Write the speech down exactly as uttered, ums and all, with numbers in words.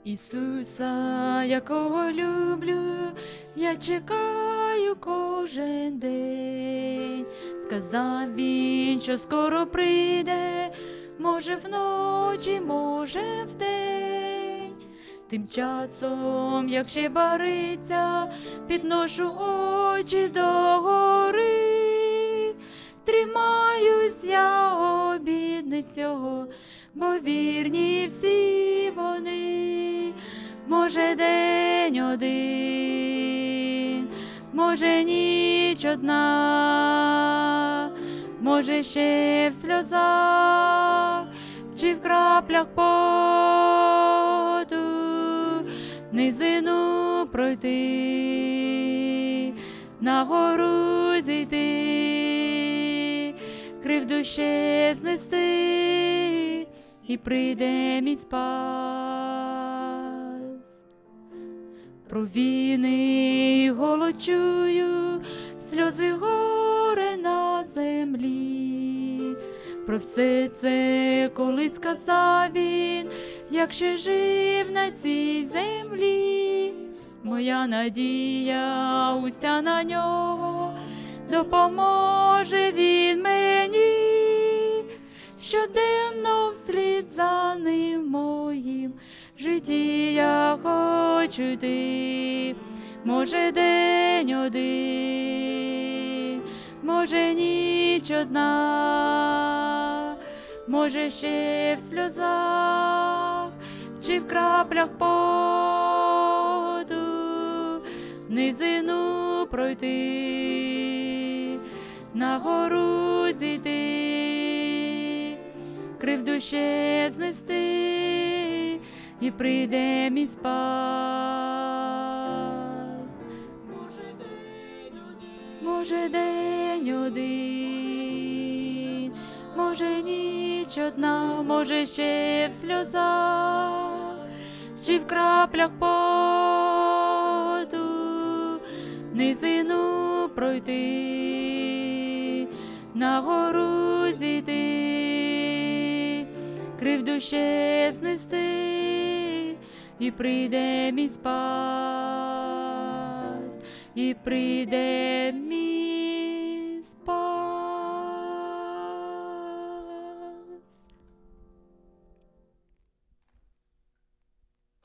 Ісуса, якого люблю, я чекаю кожен день. Сказав він, що скоро прийде, може вночі, може вдень. Тим часом, як ще бариться, підношу очі до гори. Тримаюсь я обітниць його, бо вірні всі вони. Може день один, може ніч одна, може ще в сльозах чи в краплях поту низину пройти, на гору зійти, кривду ще знести, і прийде мій спас. Про війни і голод чую, сльози горе на землі. Про все це колись сказав він, як ще жив на цій землі. Моя надія уся на нього, допоможе він мені. Щоденно вслід за ним моїм житті я хочу йти. Може день один, може ніч одна, може ще в сльозах чи в краплях поту низину пройти, на гору зійти, кривду ще знести, і прийде мій спас. Може день один, може ніч одна, може ще в сльозах чи в краплях поту низину пройти, на гору зійти, кривду ще знести, і прийде мій спас, і прийде мій